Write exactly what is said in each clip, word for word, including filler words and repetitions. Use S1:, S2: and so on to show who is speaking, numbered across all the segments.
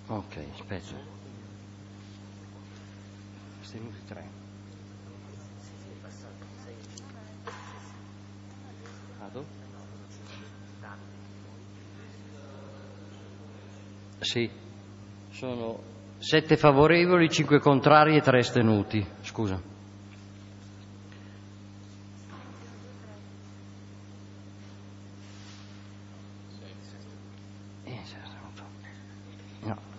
S1: Ok, aspetta. Astenuti tre. Vado? Sì, sono sette favorevoli, cinque contrari e tre astenuti. Scusa. No.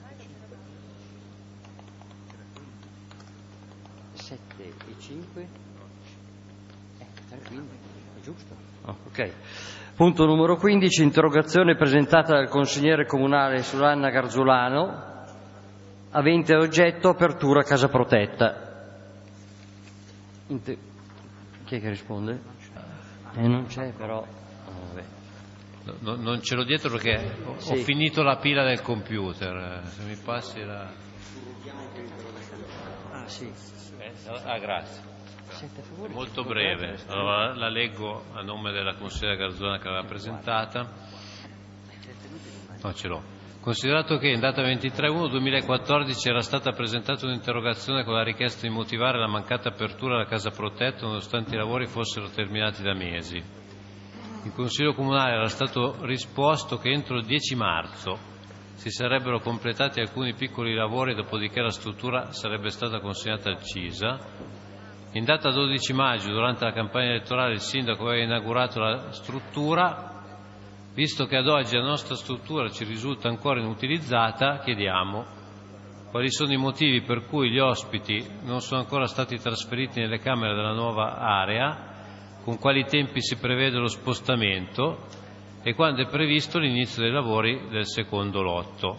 S1: sette e cinque. Eh, tre quindi, è giusto? Oh, ok. Punto numero quindici, interrogazione presentata dal consigliere comunale Susanna Garzulano, avente oggetto apertura casa protetta. Inter- Chi è che risponde? Eh, non c'è però. Oh, vabbè.
S2: No, non ce l'ho dietro perché ho, sì. ho finito la pila del computer. Se mi passi la.
S1: Ah, sì.
S2: Eh, ah, grazie. Molto breve, allora, la leggo a nome della consigliera Garzulano che l'aveva presentata. No, ce l'ho. Considerato che in data ventitré uno duemilaquattordici era stata presentata un'interrogazione con la richiesta di motivare la mancata apertura della casa protetta nonostante i lavori fossero terminati da mesi, il Consiglio Comunale era stato risposto che entro il dieci marzo si sarebbero completati alcuni piccoli lavori, dopodiché la struttura sarebbe stata consegnata al C I S A. In data dodici maggio, durante la campagna elettorale, il sindaco aveva inaugurato la struttura. Visto che ad oggi la nostra struttura ci risulta ancora inutilizzata, chiediamo quali sono i motivi per cui gli ospiti non sono ancora stati trasferiti nelle camere della nuova area, con quali tempi si prevede lo spostamento e quando è previsto l'inizio dei lavori del secondo lotto.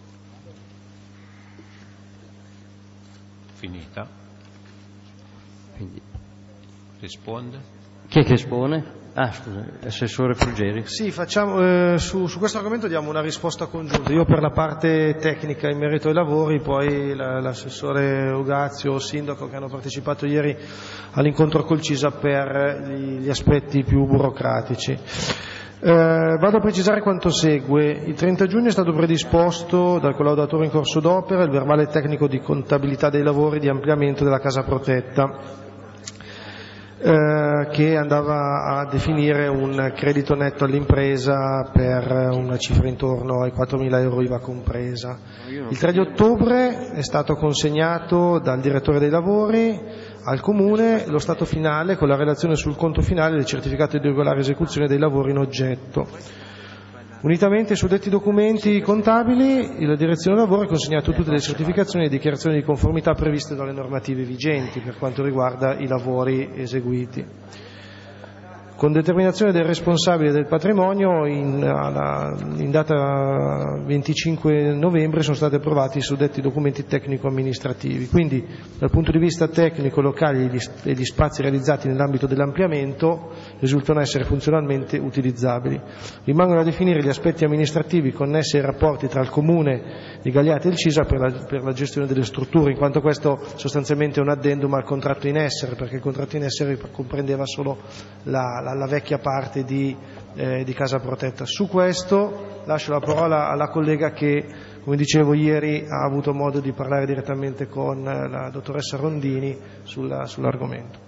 S2: Finita.
S1: Quindi.
S2: Risponde?
S1: Chi è che espone? Ah, scusa, assessore Fruggeri.
S3: Sì, facciamo, eh, su, su questo argomento diamo una risposta congiunta. Io per la parte tecnica in merito ai lavori, poi la, l'assessore Ugazio, il sindaco che hanno partecipato ieri all'incontro col C I S A per gli, gli aspetti più burocratici. Eh, vado a precisare quanto segue. Il trenta giugno è stato predisposto dal collaudatore in corso d'opera il verbale tecnico di contabilità dei lavori di ampliamento della casa protetta, Eh, che andava a definire un credito netto all'impresa per una cifra intorno ai quattromila euro I V A compresa. Il tre di ottobre è stato consegnato dal direttore dei lavori al Comune lo stato finale con la relazione sul conto finale del certificato di regolare esecuzione dei lavori in oggetto. Unitamente ai suddetti documenti contabili, la direzione lavoro ha consegnato tutte le certificazioni e dichiarazioni di conformità previste dalle normative vigenti per quanto riguarda i lavori eseguiti. Con determinazione del responsabile del patrimonio, in, alla, in data venticinque novembre sono stati approvati i suddetti documenti tecnico-amministrativi. Quindi, dal punto di vista tecnico, locali e gli spazi realizzati nell'ambito dell'ampliamento risultano essere funzionalmente utilizzabili. Rimangono da definire gli aspetti amministrativi connessi ai rapporti tra il Comune di Gagliate e il C I S A per la, per la gestione delle strutture, in quanto questo sostanzialmente è un addendum al contratto in essere, perché il contratto in essere comprendeva solo la, la alla vecchia parte di, eh, di casa protetta. Su questo lascio la parola alla collega che, come dicevo ieri, ha avuto modo di parlare direttamente con la dottoressa Rondini sulla, sull'argomento.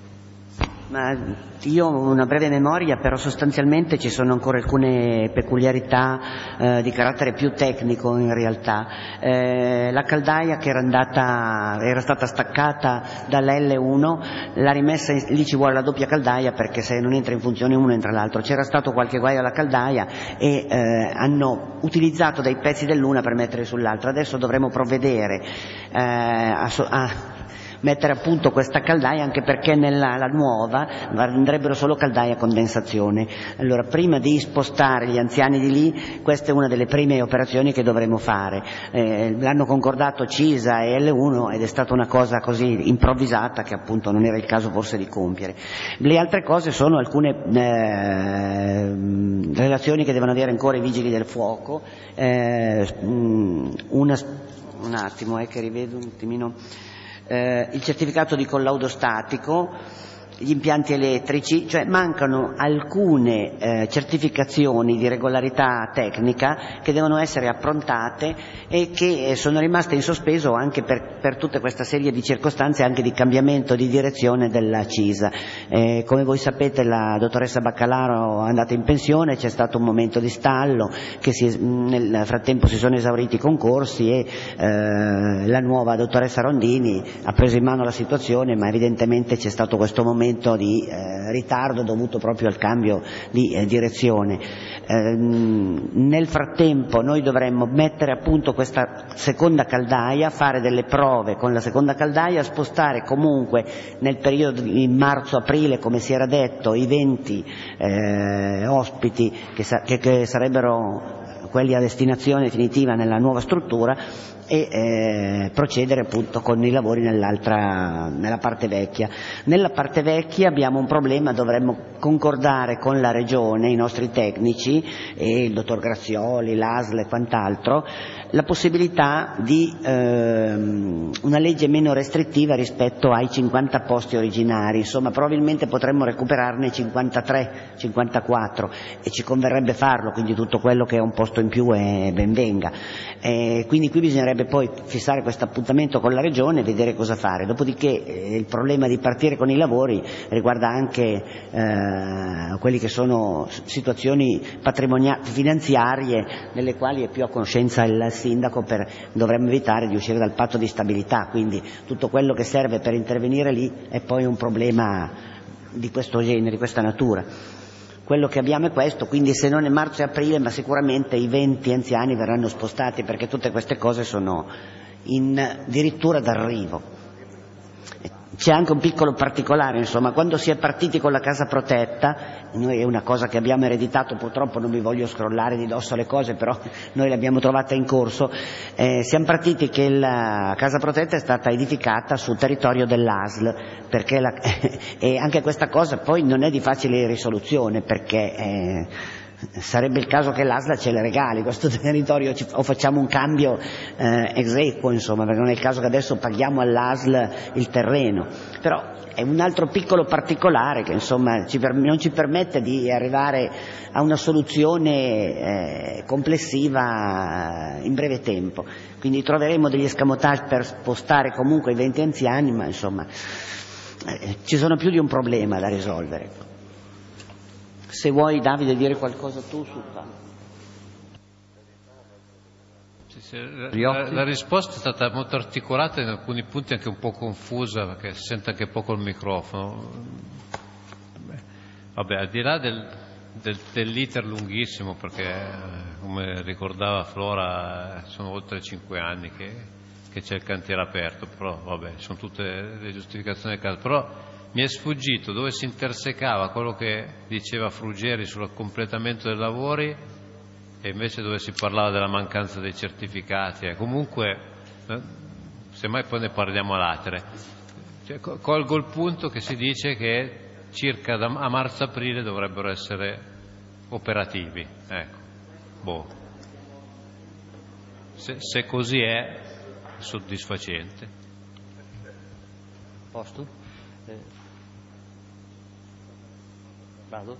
S4: Ma io ho una breve memoria, però sostanzialmente ci sono ancora alcune peculiarità eh, di carattere più tecnico in realtà. Eh, la caldaia che era andata, era stata staccata dall'L uno, l'ha rimessa, in, lì ci vuole la doppia caldaia perché se non entra in funzione uno entra l'altro. C'era stato qualche guaio alla caldaia e eh, hanno utilizzato dei pezzi dell'una per mettere sull'altra. Adesso dovremo provvedere eh, a, a mettere a punto questa caldaia, anche perché nella la nuova andrebbero solo caldaia a condensazione. Allora, prima di spostare gli anziani di lì, questa è una delle prime operazioni che dovremo fare. Eh, l'hanno concordato C I S A e L uno ed è stata una cosa così improvvisata che appunto non era il caso forse di compiere. Le altre cose sono alcune eh, relazioni che devono avere ancora i vigili del fuoco. Eh, una, un attimo, è eh, che rivedo un attimino. Eh, il certificato di collaudo statico gli impianti elettrici, cioè mancano alcune eh, certificazioni di regolarità tecnica che devono essere approntate e che sono rimaste in sospeso anche per, per tutta questa serie di circostanze anche di cambiamento di direzione della CISA. Eh, come voi sapete, la dottoressa Baccalaro è andata in pensione, c'è stato un momento di stallo, che si, nel frattempo si sono esauriti i concorsi e eh, la nuova dottoressa Rondini ha preso in mano la situazione, ma evidentemente c'è stato questo momento di eh, ritardo dovuto proprio al cambio di eh, direzione. Eh, nel frattempo noi dovremmo mettere a punto questa seconda caldaia, fare delle prove con la seconda caldaia, spostare comunque nel periodo di marzo-aprile, come si era detto, i venti eh, ospiti che, sa- che, che sarebbero quelli a destinazione definitiva nella nuova struttura e eh, procedere appunto con i lavori nell'altra, nella parte vecchia. Nella parte vecchia abbiamo un problema, dovremmo concordare con la Regione, i nostri tecnici e il dottor Grazioli, l'A S L e quant'altro, la possibilità di ehm, una legge meno restrittiva rispetto ai cinquanta posti originari. Insomma, probabilmente potremmo recuperarne cinquantatré, cinquantaquattro e ci converrebbe farlo, quindi tutto quello che è un posto in più è ben venga. Eh, quindi qui bisognerebbe poi fissare questo appuntamento con la Regione e vedere cosa fare. Dopodiché eh, il problema di partire con i lavori riguarda anche eh, quelli che sono situazioni patrimoniali, finanziarie, nelle quali è più a conoscenza il sindaco, per, dovremmo evitare di uscire dal patto di stabilità, quindi tutto quello che serve per intervenire lì è poi un problema di questo genere, di questa natura. Quello che abbiamo è questo, quindi se non è marzo e aprile, ma sicuramente i venti anziani verranno spostati, perché tutte queste cose sono in addirittura d'arrivo. C'è anche un piccolo particolare, insomma, quando si è partiti con la casa protetta, noi è una cosa che abbiamo ereditato, purtroppo non mi voglio scrollare di dosso le cose, però noi l'abbiamo trovata in corso, eh, siamo partiti che la casa protetta è stata edificata sul territorio dell'A S L, perché la, e anche questa cosa poi non è di facile risoluzione, perché eh, sarebbe il caso che l'A S L ce le regali questo territorio, o facciamo un cambio eh, ex equo, insomma, perché non è il caso che adesso paghiamo all'A S L il terreno. Però è un altro piccolo particolare che insomma ci per, non ci permette di arrivare a una soluzione eh, complessiva in breve tempo, quindi troveremo degli escamotage per spostare comunque i venti anziani, ma insomma eh, ci sono più di un problema da risolvere. Se vuoi, Davide, dire qualcosa tu su
S2: sì, sì, la, la risposta è stata molto articolata, in alcuni punti anche un po' confusa, perché si sente anche poco il microfono. Vabbè, al di là del, del, dell'iter lunghissimo, perché come ricordava Flora sono oltre cinque anni che, che c'è il cantiere aperto, però vabbè, sono tutte le giustificazioni del caso. Però mi è sfuggito dove si intersecava quello che diceva Fruggeri sul completamento dei lavori e invece dove si parlava della mancanza dei certificati. Eh, comunque, eh, semmai poi ne parliamo a latere. Cioè, colgo il punto che si dice che circa da, a marzo-aprile dovrebbero essere operativi. Ecco, boh. Se, se così è, soddisfacente.
S1: Posto? Eh. Vado?